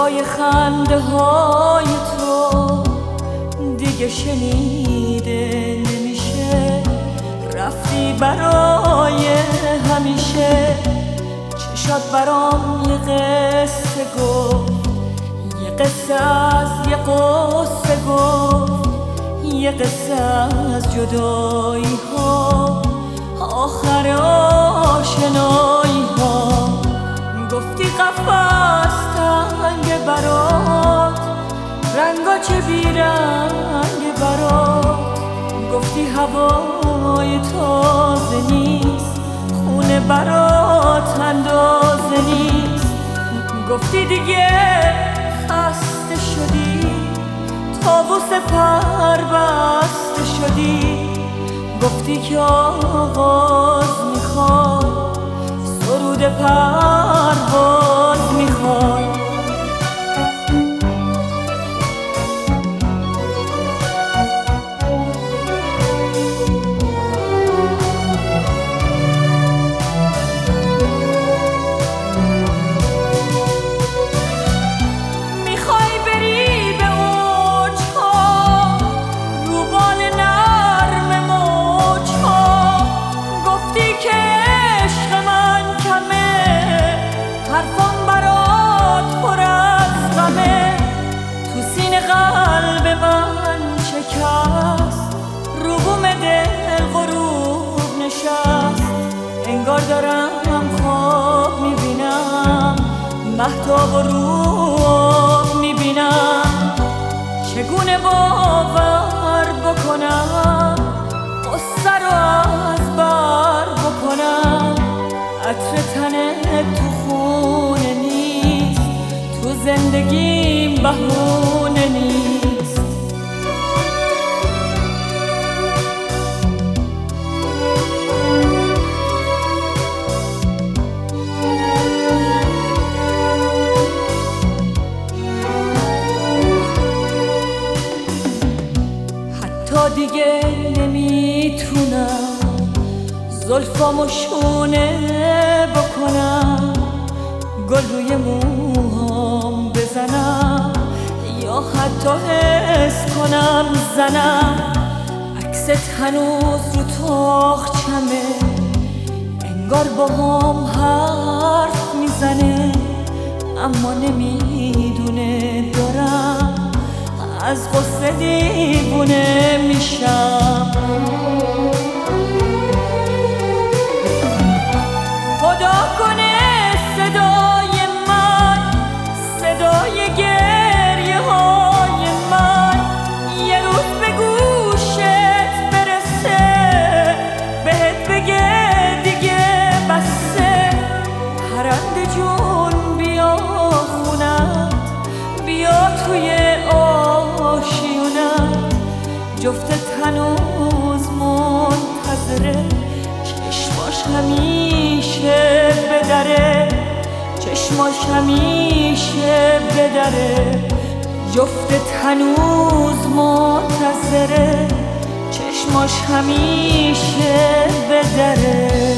صدای خنده های تو دیگه شنیده نمیشه. رفتی برای همیشه. چشات برام یه قصه گفت، یه قصه از یه قصه گفت، یه قصه از جدایی ها، آخر آشنایی ها. گفتی قفص تنگ برات، رنگا چه بیرنگ برات. گفتی هوای تازه نیست، خونه برات اندازه نیست. گفتی دیگه خسته شدی، طاووس پر بسته شدی. گفتی که آغاز میخوای، سرود پرواز میخوای. حرفم برات پر از غمه، تو سینه قلب من شکست، رو بوم دل غروب نشست. انگار دارم خواب میبینم، مهتاب و روح میبینم. چگونه باور بکنم، قصه رو از بر بکنم. عطر تنت تو خونه نیست، تو زندگیم بهونه نیست. حتی دیگه نمیتونم زلفامو شونه بکنم، گل روی موهام بزنم، یا حتی حس کنم زنم. عکست هنوز رو تاقچمه، انگار باهام حرف میزنه، اما نمیدونه دارم از غصه دیوونه میشم. خدا کنه صدای من، صدای گریه های من، یه روز به گوشت برسه، بهت بگه دیگه بسه. پرنده جون بیا خونت، بیا توی آشیونت. جفتت هنوز منتظره، چشماش همیشه بدره، چشماش همیشه بدره. جفتت هنوز منتظره، چشماش همیشه بدره.